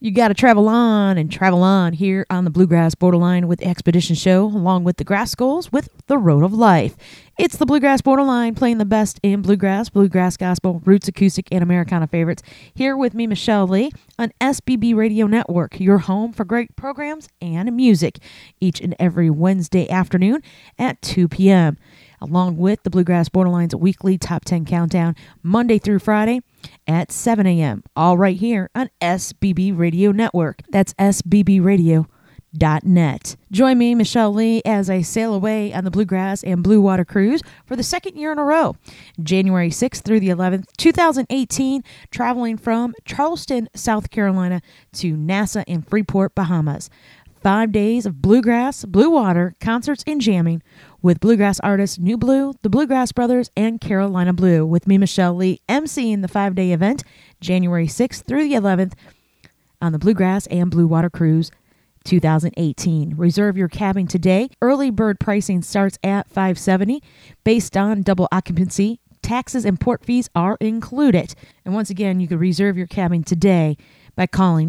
You got to travel on and travel on here on the Bluegrass Borderline with the Expedition Show, along with the Grass Skulls with The Road of Life. It's the Bluegrass Borderline, playing the best in bluegrass, bluegrass gospel, roots acoustic, and Americana favorites. Here with me, Michelle Lee, on SBB Radio Network, your home for great programs and music, each and every Wednesday afternoon at 2 p.m., along with the Bluegrass Borderline's weekly Top 10 Countdown, Monday through Friday at 7 a.m., all right here on SBB Radio Network. That's sbbradio.net. Join me, Michelle Lee, as I sail away on the Bluegrass and Blue Water Cruise for the second year in a row, January 6th through the 11th, 2018, traveling from Charleston, South Carolina to Nassau and Freeport, Bahamas. 5 days of bluegrass, blue water, concerts, and jamming with bluegrass artists New Blue, the Bluegrass Brothers, and Carolina Blue. With me, Michelle Lee, emceeing the 5-day event, January 6th through the 11th, on the Bluegrass and Blue Water Cruise 2018. Reserve your cabin today. Early bird pricing starts at $570, based on double occupancy. Taxes and port fees are included. And once again, you can reserve your cabin today by calling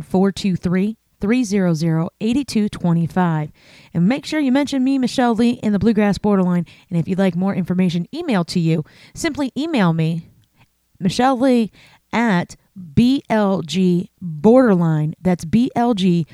423-300-8225. And make sure you mention me, Michelle Lee, in the Bluegrass Borderline. And if you'd like more information emailed to you, simply email me, Michelle Lee, at BLG Borderline. That's BLG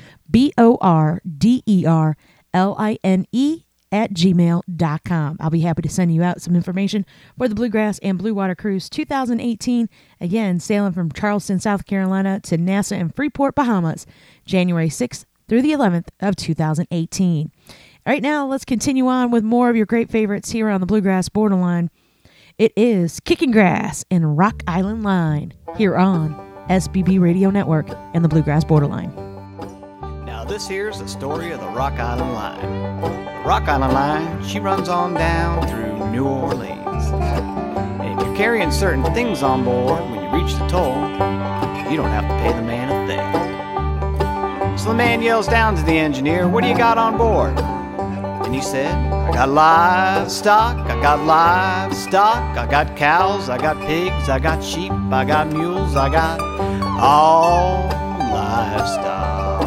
BORDERLINE at gmail.com. I'll be happy to send you out some information for the Bluegrass and Blue Water Cruise 2018. Again, sailing from Charleston, South Carolina to Nassau and Freeport, Bahamas, January 6th through the 11th of 2018. All right, now let's continue on with more of your great favorites here on the Bluegrass Borderline. It is Kicking Grass and Rock Island Line here on SBB Radio Network and the Bluegrass Borderline. Now this here's the story of the Rock Island Line. The Rock Island Line, she runs on down through New Orleans. And if you're carrying certain things on board, when you reach the toll, you don't have to pay the man a thing. So the man yells down to the engineer, "What do you got on board?" And he said, "I got livestock, I got cows, I got pigs, I got sheep, I got mules, I got all livestock."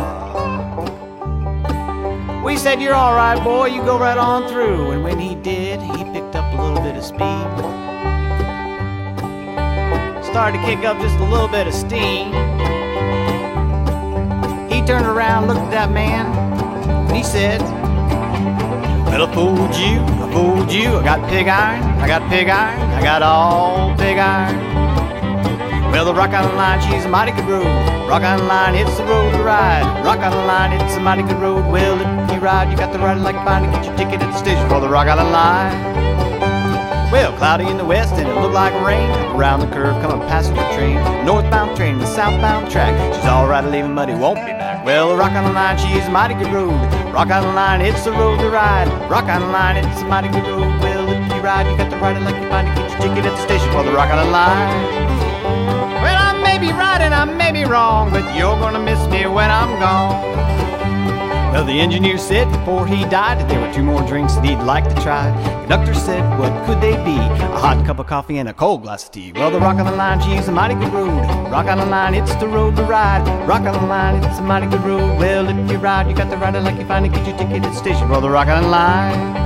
Well, he said, "You're all right, boy, you go right on through." And when he did, he picked up a little bit of speed. Started to kick up just a little bit of steam. He turned around, looked at that man, and he said, "Well, I fooled you, I got pig iron, I got all pig iron." Well, the Rock Island Line, she's a mighty good road. Rock Island Line, it's the road to ride. Rock Island Line, it's a mighty good road. Well, if you ride, you got to ride it like you find to get your ticket at the station for the Rock Island Line. Well, cloudy in the west and it looked like rain. Around the curve come a passenger train, northbound train, the southbound track. She's all right leaving, but he won't be back. Well, the Rock Island Line, she's a mighty good road. Rock Island Line, it's the road to ride. Rock Island Line, it's a mighty good road. Well, if you ride, you got to ride it like you find to get your ticket at the station for the Rock Island Line. Well, I may be right and I may be wrong, but you're gonna miss me when I'm gone. Well, the engineer said before he died that there were 2 more drinks that he'd like to try. Conductor said, what could they be? A hot cup of coffee and a cold glass of tea. Well, the Rock Island Line, she's a mighty good road. Rock Island Line, it's the road to ride. Rock Island Line, it's a mighty good road. Well, if you ride, you got to ride it like you find to get your ticket at the station for the Rock Island Line.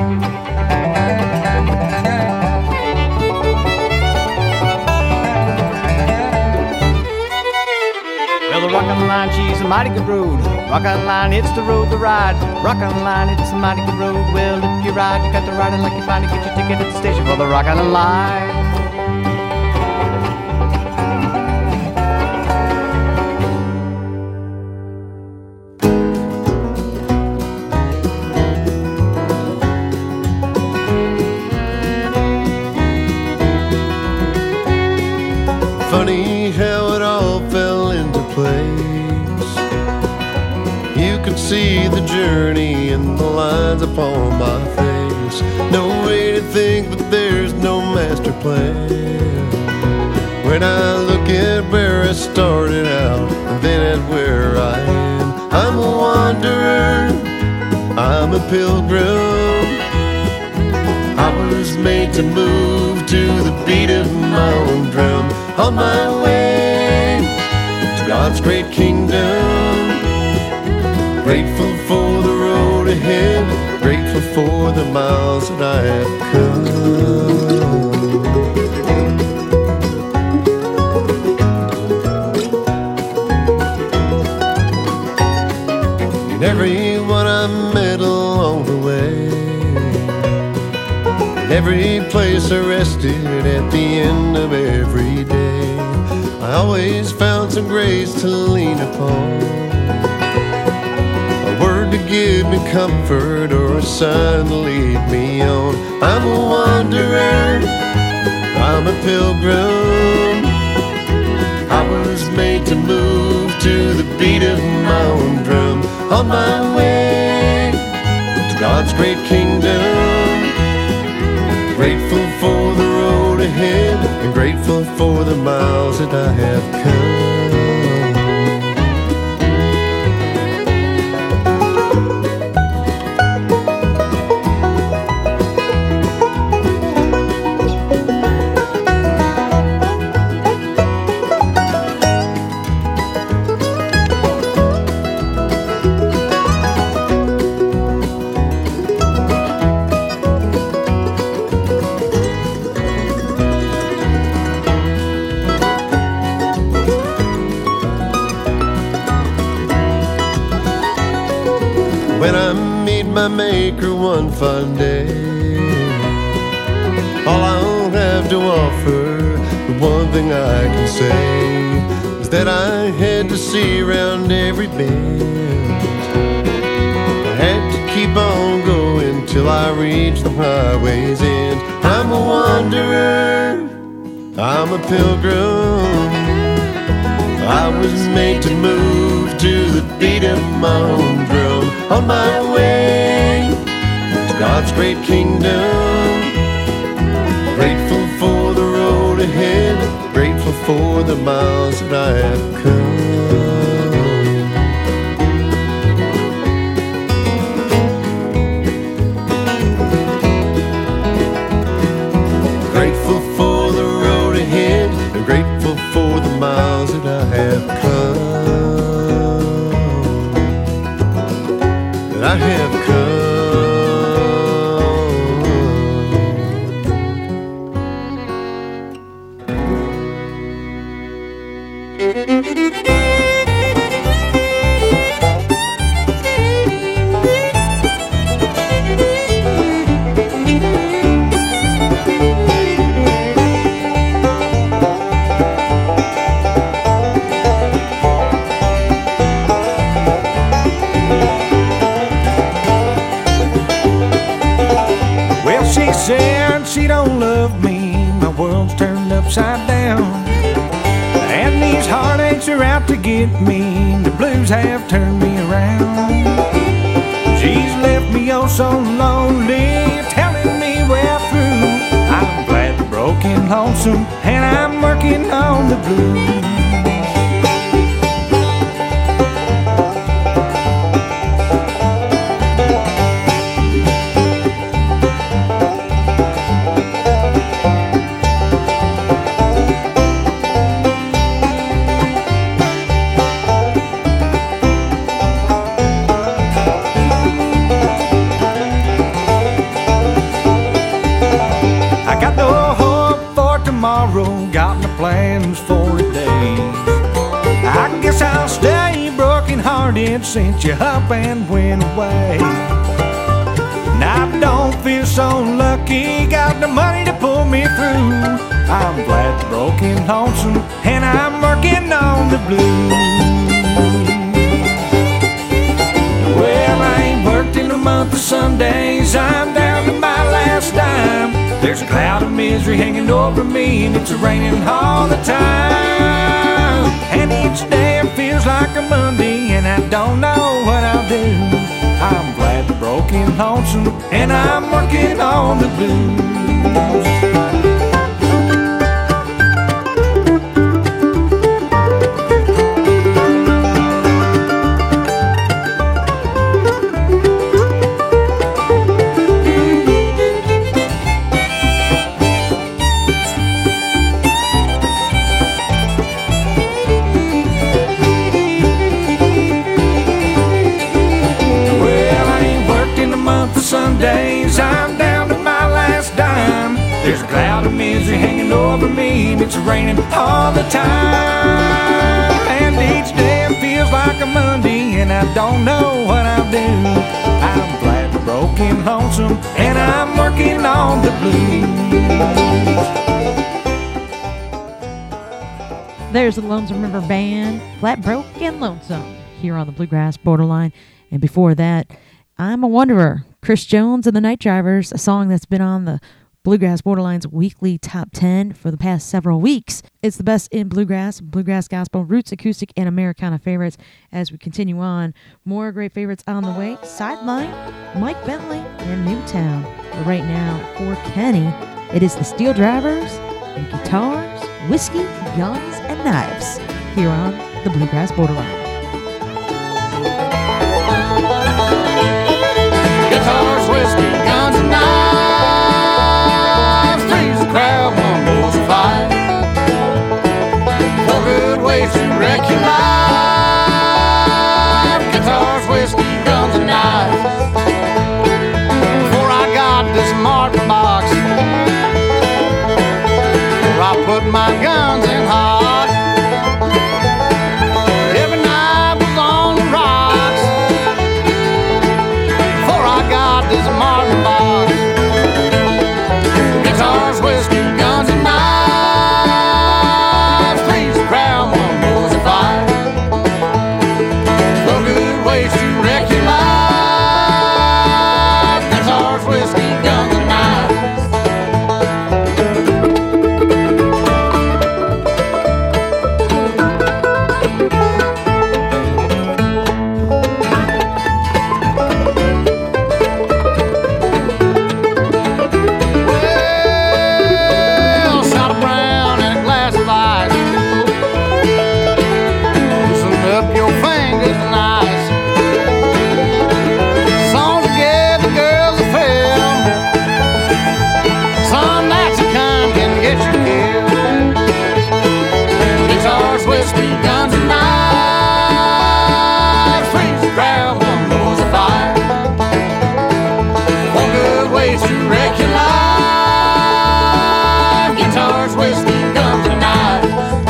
Well, the Rock Island Line, she's a mighty good road. Rock Island Line, it's the road to ride. Rock Island Line, it's a mighty good road. Well, if you ride, you got to ride it like you find to get your ticket at the station for the Rock Island Line. Funny how it all fell into place. You could see the journey and the lines upon my face. No way to think that there's no master plan. When I look at where I started out and then at where I am, I'm a wanderer, I'm a pilgrim. I was made to move to the beat of my own drum, on my way to God's great kingdom. Grateful for the road ahead, grateful for the miles that I have come. And everyone I met along the way, and every place I rested at the end of every day, I always found some grace to lean upon, a word to give me comfort or a sign to lead me on. I'm a wanderer, I'm a pilgrim, I was made to move to the beat of my own drum, on my way to God's great kingdom. Grateful for the road ahead, and grateful for the miles that I have come. When I meet my maker one fine day, all I'll have to offer, the one thing I can say, is that I had to see around every bend. I had to keep on going till I reached the highway's end. I'm a wanderer, I'm a pilgrim, I was made to move to the beat of my own drum, on my way to God's great kingdom. Grateful for the road ahead, grateful for the miles that I have come. Grateful for the road ahead, and grateful for the miles that I have come. I have come. She said she don't love me, my world's turned upside down, and these heartaches are out to get me, the blues have turned me around. She's left me oh so lonely, telling me we're through. I'm glad the broken lonesome, and I'm working on the blues. Got no plans for today. I guess I'll stay broken hearted since you up and went away. Now I don't feel so lucky, got the money to pull me through. I'm glad the broken lonesome, and I'm working on the blues. Well, I ain't worked in a month of Sundays, I'm down to my last dime. There's a cloud of misery hanging over me, and it's raining all the time. And each day it feels like a Monday, and I don't know what I'll do. I'm glad the broken lonesome, and I'm working on the blues. me, and it's raining all the time. And each day it feels like a Monday, and I don't know what I'll do. I'm flat, broken, lonesome, and I'm working on the blues. There's the Lonesome River Band, Flat Broke and Lonesome, here on the Bluegrass Borderline. And before that, I'm a Wanderer, Chris Jones and the Night Drivers, a song that's been on the Bluegrass Borderline's weekly top 10 for the past several weeks. It's the best in bluegrass gospel, roots, acoustic, and Americana favorites. As we continue on, more great favorites on the way. Sideline, Mike Bentley, and Newtown. But right now, for Kenny, it is the Steel Drivers and Guitars, Whiskey, Guns, and Knives, here on the Bluegrass Borderline. Guitars, whiskey, guns, and knives. Freeze the crowd, one goes to fight. 4 good ways to wreck your life. Guitars, whiskey, guns, and knives. Before I got this Martin box, where I put my guns in hot. Every night was on the rocks. Before I got this Martin box. Guitars, whiskey, guns, and knives. Please the crowd, one goes to fight. 4 good ways to wreck your life. Guitars, whiskey, guns, and knives. Well, shot a brown and a glass of ice. Loosen up your fingers nice. Songs together, girls are fair. Some nights you come can get you killed. Guitars, whiskey, guns, and knives. Freeze the crowd, one goes to fire. 4 good ways to wreck your life. Guitars, whiskey, guns, and knives.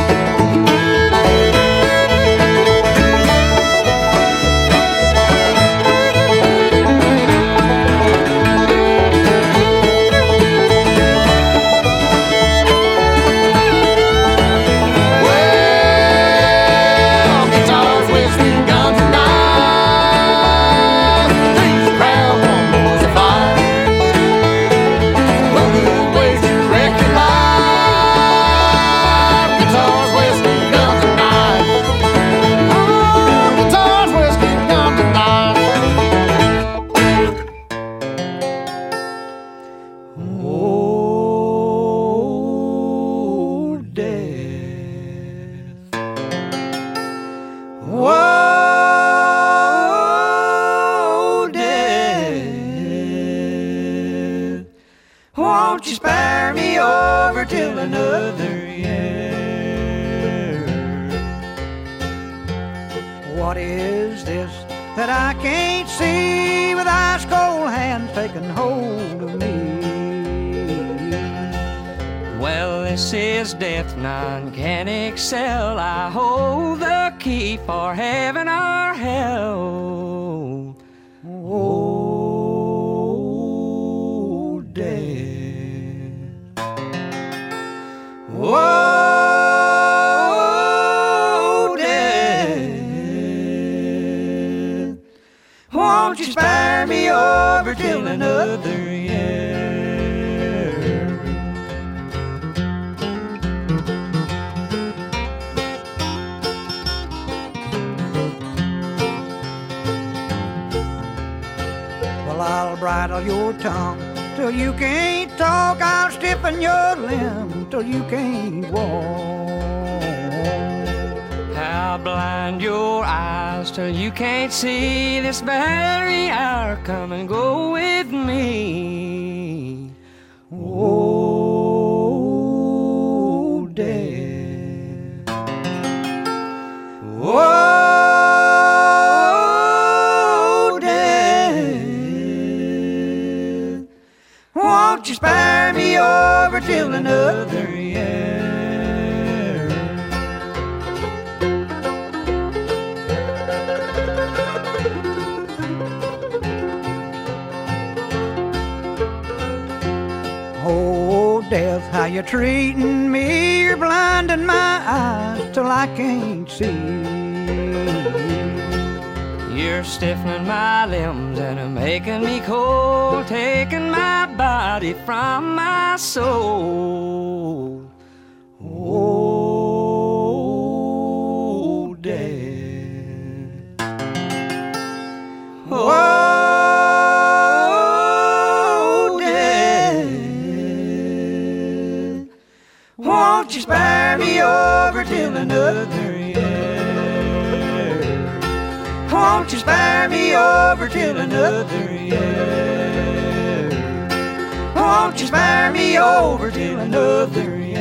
Well, guitars, whiskey, guns, and knives. Freeze the crowd, one goes to fire. 4 good ways to wreck your life. Guitars, whiskey, guns, and knives. Oh, guitars, whiskey, guns, and knives. Oh, death. Whoa, death. Won't you spare me over till another year? What is this that I can't see with ice cold hands taking hold of me? Well, this is death, none can excel. I hold the key for heaven or hell. Oh, death. Whoa, death. Won't you spare me over till another year? Well, I'll bridle your tongue till you can't talk. I'll stiffen your limb till you can't walk. I'll blind your eyes till you can't see. This very hour, come and go with me. Oh, death. Oh, death. Won't you spare me over till another year? How you treating me? You're blinding my eyes till I can't see. You're stiffening my limbs and making me cold, taking my body from my soul. Oh, Dad. Oh, Dad. Won't you spare me over till another year? Won't you spare me over till another year? Won't you spare me over till another year?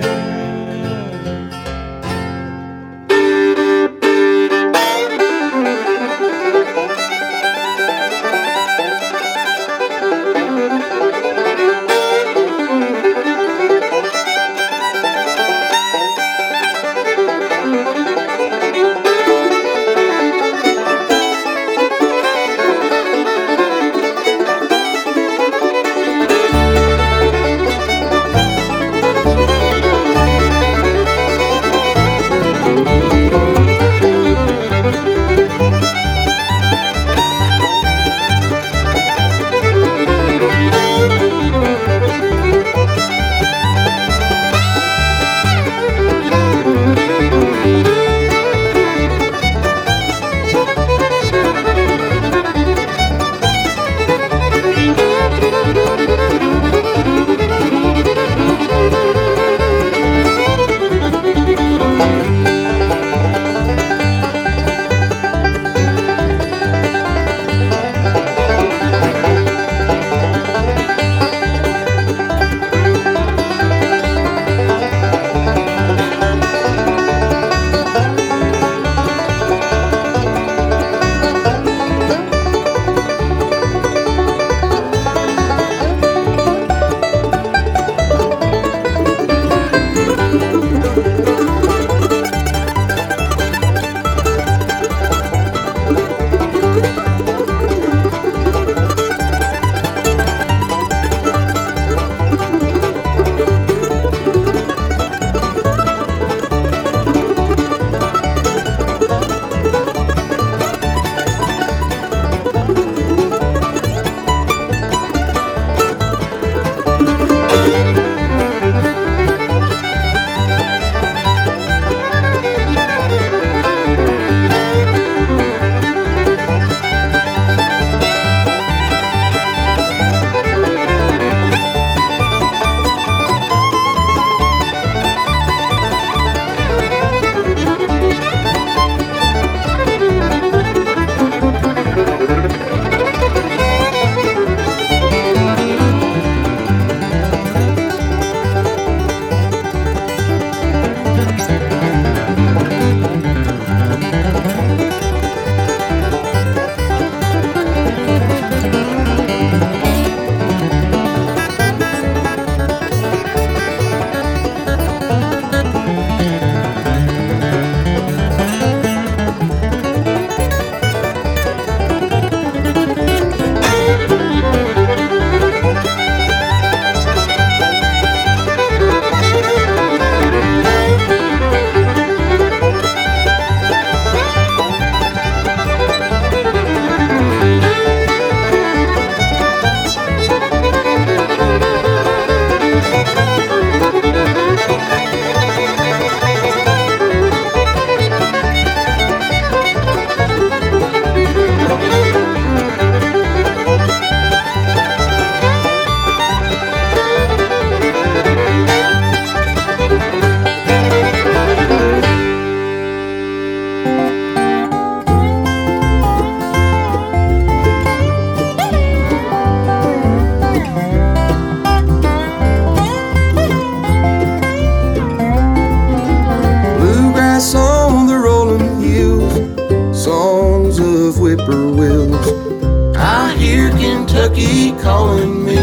Kentucky calling me.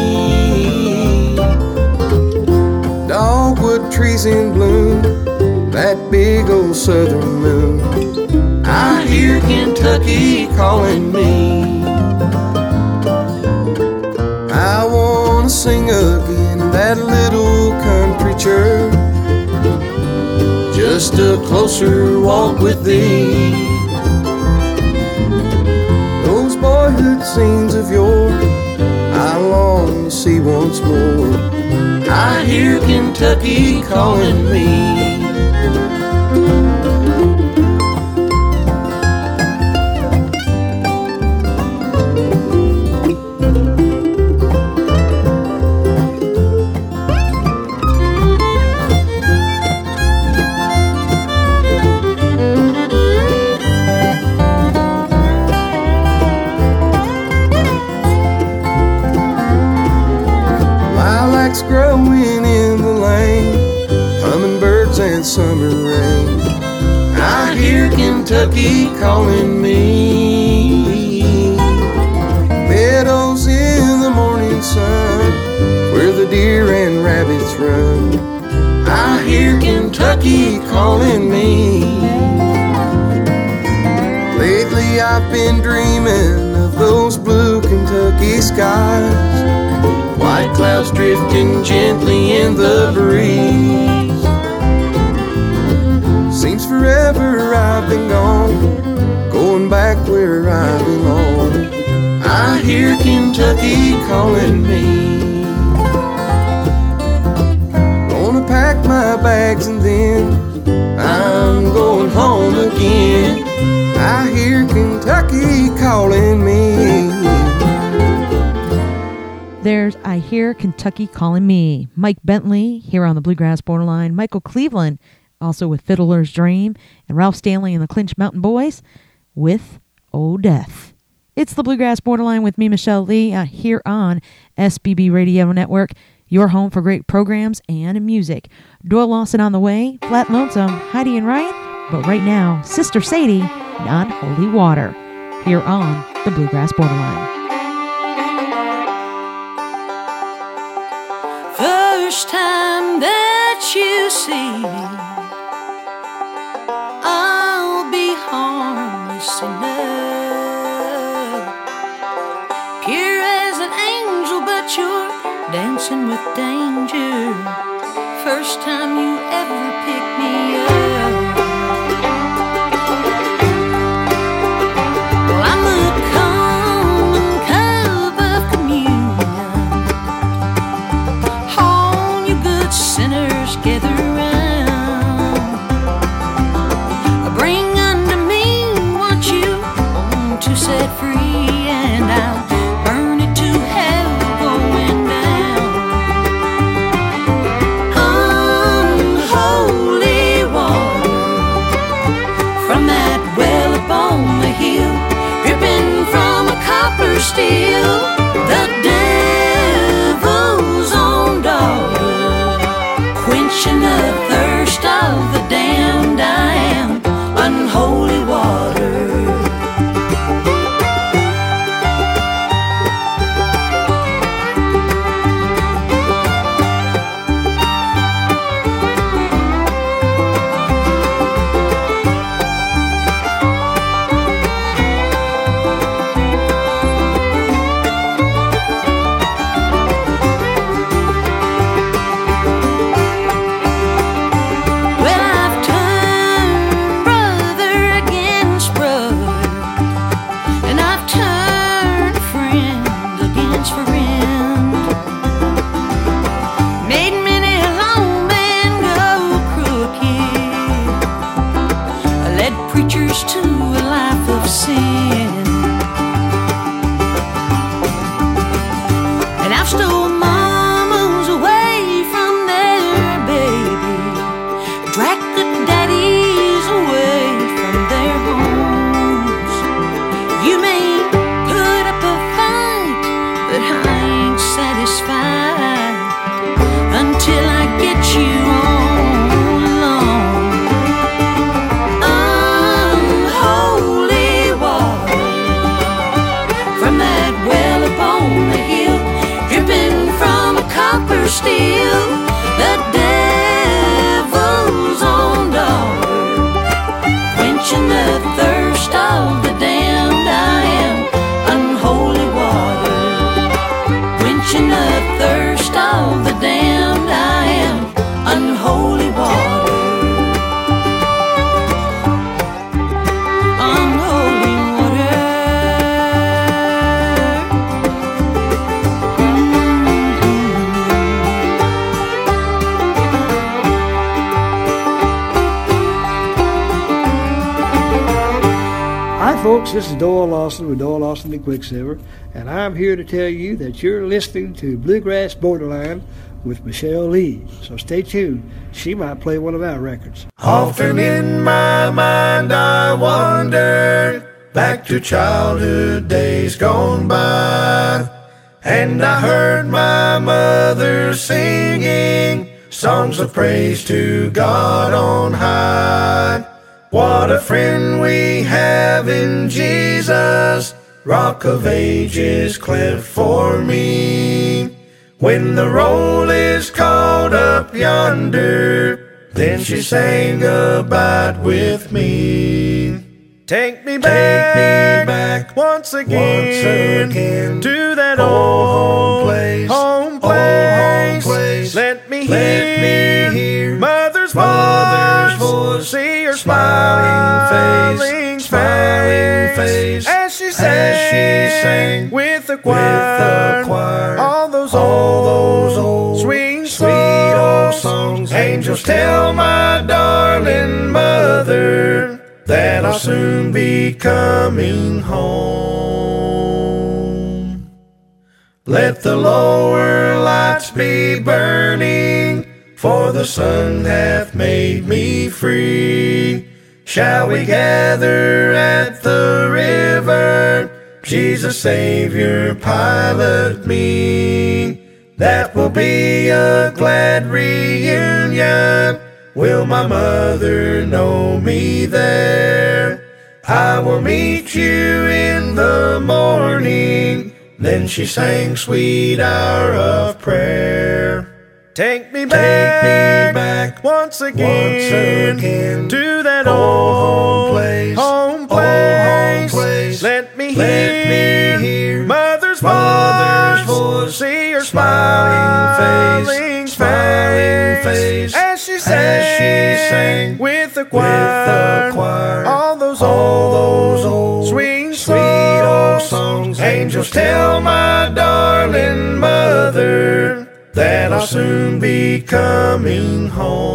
Dogwood trees in bloom, that big old southern moon. I hear Kentucky calling me. I wanna sing again that that little country church, just a closer walk with thee. Those boyhood scenes of yore I long to see once more. I hear Kentucky calling me. Growing in the lane, hummingbirds and summer rain. I hear Kentucky calling me. Meadows in the morning sun, where the deer and rabbits run. I hear Kentucky calling me. Lately I've been dreaming of those blue Kentucky skies, white clouds drifting gently in the breeze. Seems forever I've been gone, going back where I belong. I hear Kentucky calling me. Gonna pack my bags and then I'm going home again. I hear Kentucky calling me. There's I Hear Kentucky Calling Me. Mike Bentley here on the Bluegrass Borderline. Michael Cleveland also with Fiddler's Dream. And Ralph Stanley and the Clinch Mountain Boys with Oh Death. It's the Bluegrass Borderline with me, Michelle Lee, here on SBB Radio Network, your home for great programs and music. Doyle Lawson on the way, Flat Lonesome, Heidi and Ryan. But right now, Sister Sadie and Holy Water here on the Bluegrass Borderline. First time that you see me, I'll be harmless enough, pure as an angel, but you're dancing with danger. First time you ever picked me up. Well, I'm the common cup of communion. Sinners gather round. Bring unto me what you want to set free, and I'll burn it to hell going down. Unholy water from that well upon the hill, dripping from a copper steel. The devil's own daughter, quenching the thirst of the damned. I am unholy water. To a life of sin, and I've stole mamas away from their baby, dragged the daddies away from their homes. You may put up a fight, but I ain't satisfied until I get you on. Steel, the devil's own daughter, quenching the thirst of the damned. I am unholy water, quenching the thirst of the damned. Hi, folks. This is Doyle Lawson with Doyle Lawson and Quicksilver, and I'm here to tell you that you're listening to Bluegrass Borderline with Michelle Lee. So stay tuned. She might play one of our records. Often in my mind I wondered back to childhood days gone by, and I heard my mother singing songs of praise to God on high. What a friend we have in Jesus, Rock of Ages cleft for me. When the roll is called up yonder, then she sang Abide with me. Take me back once again to that old home place. Let me hear Mother's voice, see her smiling face as she sang with the choir. All those old sweet old songs. Angels tell my darling mother that I'll soon be coming home. Let the lower lights be burning, for the sun hath made me free. Shall we gather at the river? Jesus Savior, pilot me. That will be a glad reunion. Will my mother know me there? I will meet you in the morning. Then she sang Sweet Hour of Prayer. Take me back once again to that old home place. Let me hear Mother's voice, see her smiling face as she sang with the choir. All those old sweet old songs. Angels tell my darling mother that I'll soon be coming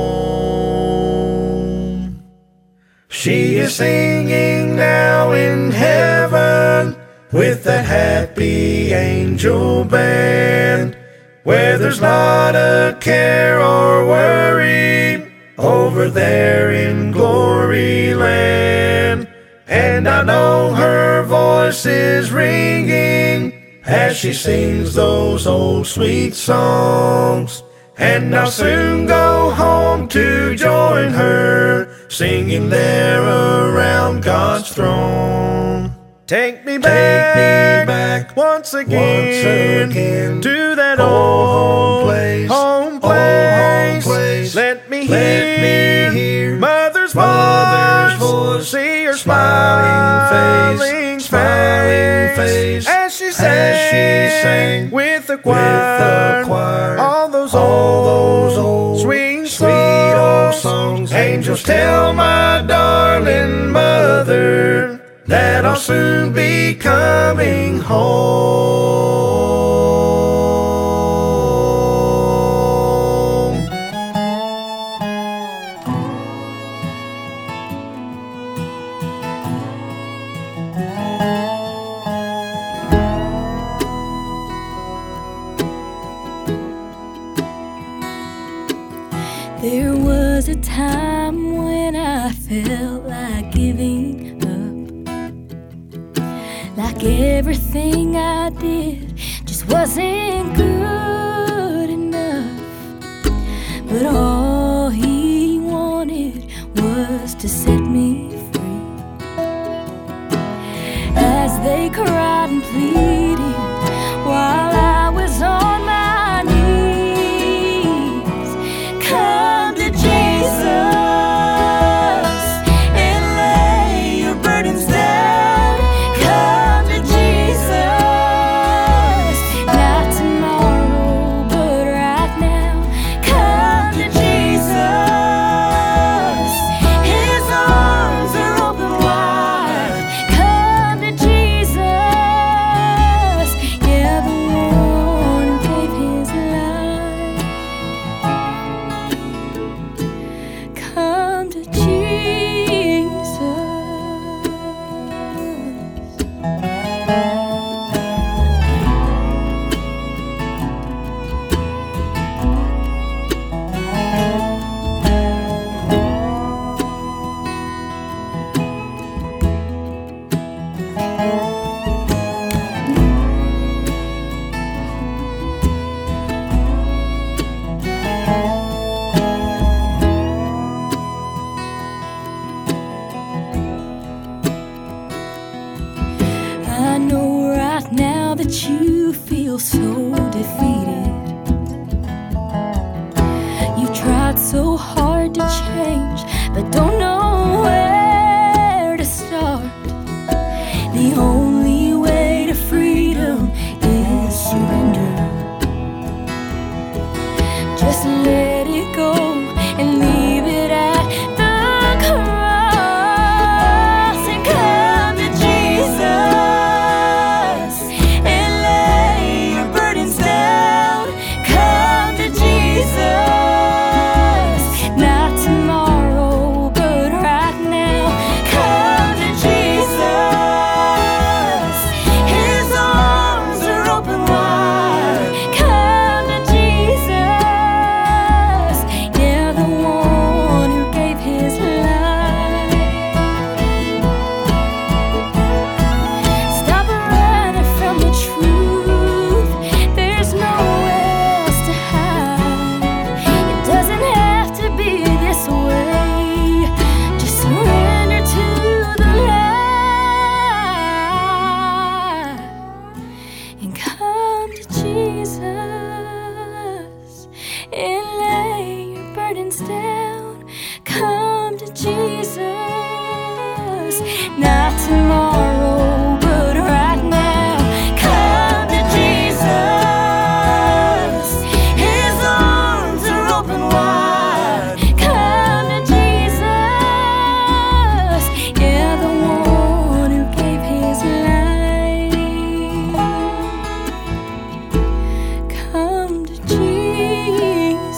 home. She is singing now in heaven with that happy angel band, where there's not a care or worry over there in glory land. And I know her voice is ringing as she sings those old sweet songs. And I'll soon go home to join her, singing there around God's throne. Take me back once again to that old home place. Let me hear Mother's voice, see her smiling face as she sang with the choir. All those old sweet old songs. Angels tell my darling mother that I'll soon be coming home. There was a time when I felt like giving up, like everything I did just wasn't good enough. But all he wanted was to set me free. As they cried and pleaded while I was on my knees, come to Jesus and lay your burdens down. Come to Jesus, not tomorrow, but right now. Come to Jesus, His arms are open wide. Come to Jesus, yeah, the I know right now that you feel so defeated. You tried so hard to change, but don't know where to start. The only way to freedom is surrender. Just let it go and leave it at the cross and come to Jesus and lay your burdens down. Come to Jesus, not tomorrow, but right now. Come to Jesus, His arms are open wide. Come to Jesus, yeah, the one who gave His life. Stop running from the truth. There's nowhere else to hide. It doesn't have to be this way. Just surrender to the light and come to Jesus and lay your burdens down. Come to Jesus, not tomorrow, but right now. Come to Jesus, His arms are open wide. Come to Jesus, yeah, the one who gave His life. Come to Jesus.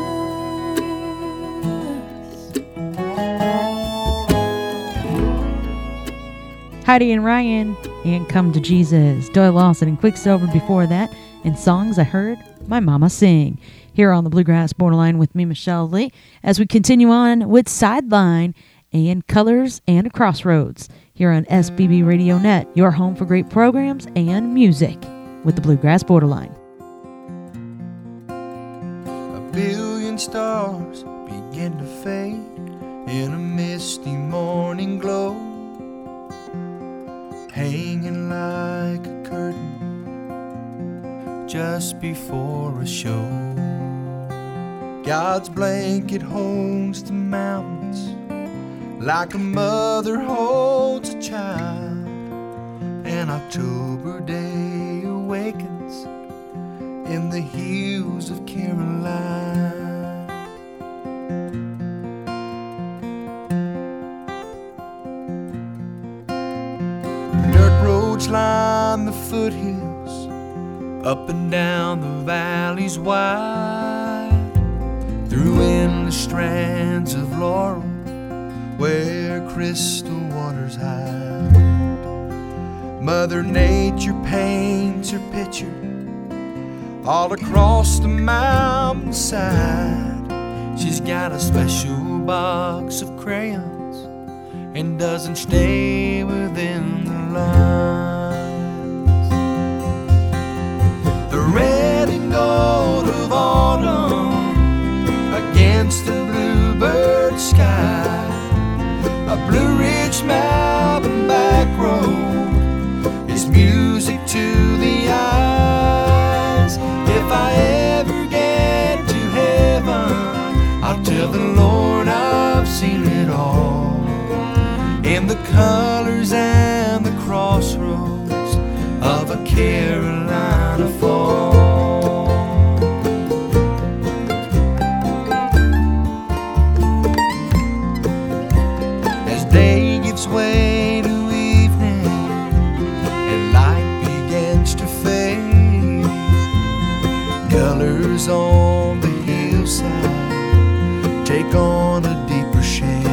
Heidi and Ryan and Come to Jesus. Doyle Lawson and Quicksilver before that, and songs I heard my mama sing. Here on the Bluegrass Borderline with me, Michelle Lee, as we continue on with Sideline and Colors and a Crossroads. Here on SBB Radio Net, your home for great programs and music with the Bluegrass Borderline. A billion stars begin to fade in a misty morning glow, hanging like a curtain just before a show. God's blanket holds the mountains like a mother holds a child. An October day awakens in the hills of Carolina. Dirt roads line the foothills, up and down the valleys wide, through endless strands of laurel where crystal waters hide. Mother Nature paints her picture all across the mountainside. She's got a special box of crayons and doesn't stay within the lines. The red and gold of autumn against the bluebird sky, a Blue Ridge mountain back road is music to the eyes. If I ever get to heaven, I'll tell the Lord I've seen it all, in the colors and the crossroads of a Carolina fall. As day gives way to evening and light begins to fade, colors on the hillside take on a deeper shade.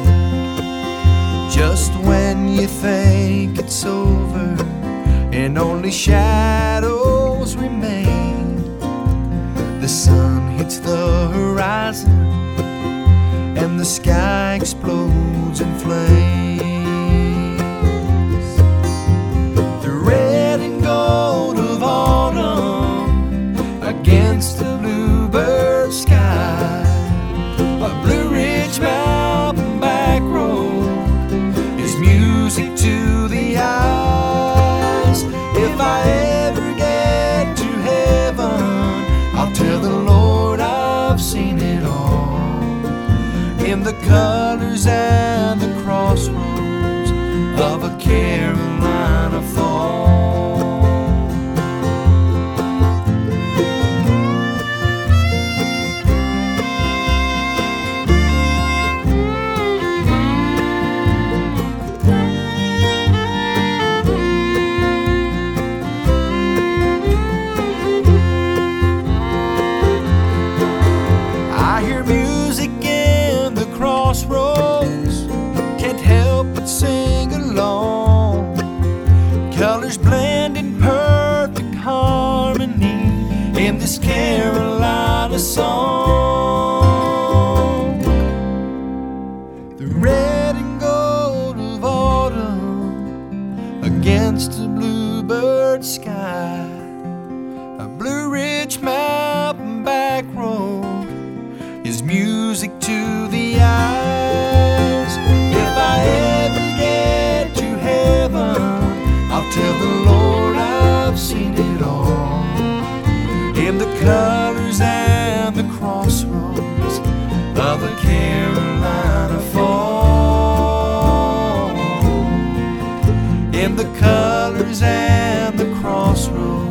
Just when you think it's over and only shadows remain, the sun hits the horizon and the sky explodes in flames. colors and the crossroads of a Carolina fall. I hear music in the crossroads, can't help but sing along. Colors blend in perfect harmony in this Carolina song. The red and gold of autumn against a bluebird sky, a Blue Ridge mountain back road is music to the eyes. If I ever get to heaven, I'll tell the Lord I've seen it all. In the colors and the crossroads of a Carolina fall. In the colors and the crossroads